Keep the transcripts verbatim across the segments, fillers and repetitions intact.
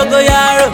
go yaro,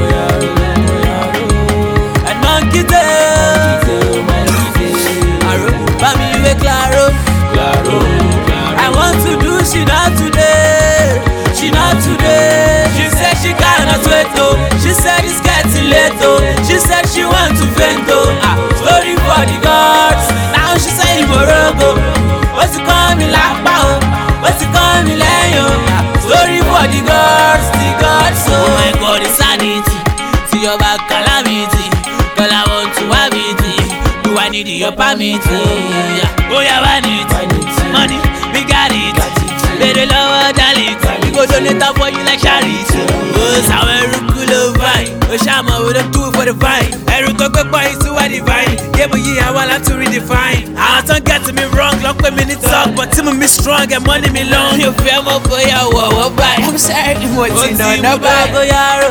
and monkey tail, Aro, bami we claro, I want to do she not today, she not today. She said she cannot wait oh, she said it's getting late oh, she said she want to faint oh. Ah, story for the gods, now she say Morogo. What's it coming like power? What's it coming like yo? Story for the gods, the gods. Oh my God, it's sanity. See your back calamity. Girl, I want to have it. Do I need your permit? Oh yeah, I need money. We got it. Better lower darling. We go donate for you like charity. Oh, sour cool vine. Oh, Shama, we don't do it for the vine. Every go go boy is to a divine. Yeah, but yeah, I want to redefine. I don't get me wrong, long when me talk, but to me strong and money me long. You feel my boy, I want buy. I'm sorry, what's in the number? Go yaro,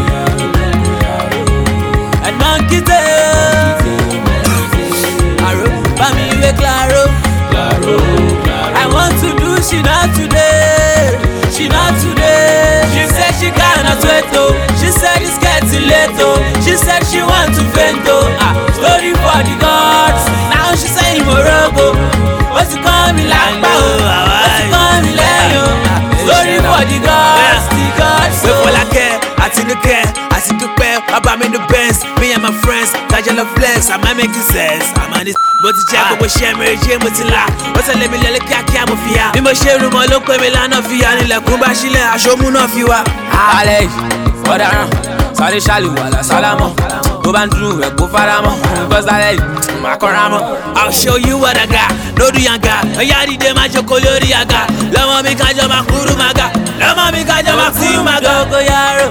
and monkey tail. Aro, bami we claro. I want to do she not today, she not today. She said she cannot wait oh, she said it's getting late oh, she said she want to faint oh. Ah, story for the gods, now she say Morogo. What's it coming like power? What's it coming like yo? Ah, story for the gods, the gods. So for like care, I think the care, I see the pair. About me the best, me and my friends, Tajala flex, I might make sense. I'm on this. But the jack will share me, Jim with the la. What's a lemon like a cab of ya? You must share room, look with Milano Fian, like Kumbashile, I show moon of you. Ale, what are Sally Shally, Walla Salamo, go Bandru, go Faramo, because I Macoramo. I'll show you what I got. No, do yanga, a yadi de macho coloriaga. Lama me kajama kurumaga, Lama me kajama kurumaga, go yaro,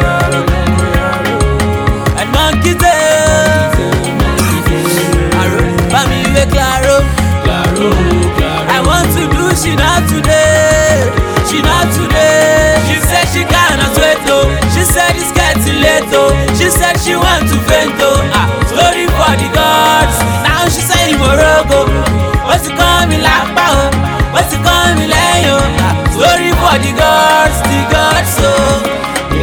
and monkey tail. Bami we claro, I want to do she not today, she not today. She said she cannot wait oh, she said it's getting late oh, she said she want to faint oh. Ah, story for the gods, now she say Morogo. What's it coming like power? What's it coming like yo? Ah, story for the gods, the gods oh.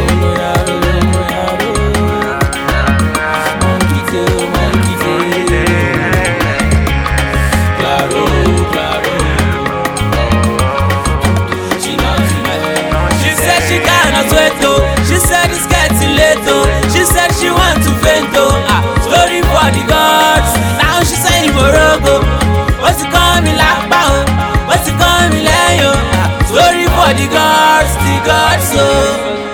She said it's getting late oh, she said she want to faint oh. Ah, story for the gods, now she say Morogo. What's it coming like power? What's it coming like yo? Ah, story for the gods, the gods oh.